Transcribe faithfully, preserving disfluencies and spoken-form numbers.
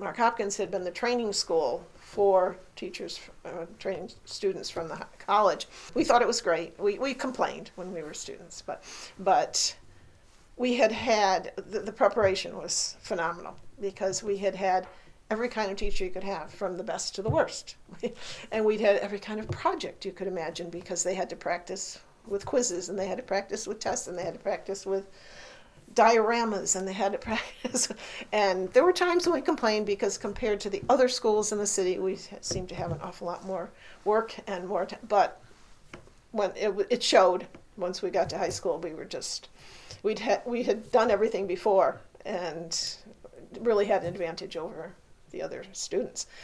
Mark Hopkins had been the training school for teachers, uh, training students from the college. We thought it was great. We we complained when we were students, but but we had had the, the preparation was phenomenal because we had had every kind of teacher you could have, from the best to the worst, and we'd had every kind of project you could imagine because they had to practice with quizzes and they had to practice with tests and they had to practice with dioramas and they had to practice. And there were times when we complained because compared to the other schools in the city, we seemed to have an awful lot more work and more t- but when it, it showed once we got to high school, we were just we'd had we had done everything before and really had an advantage over the other students.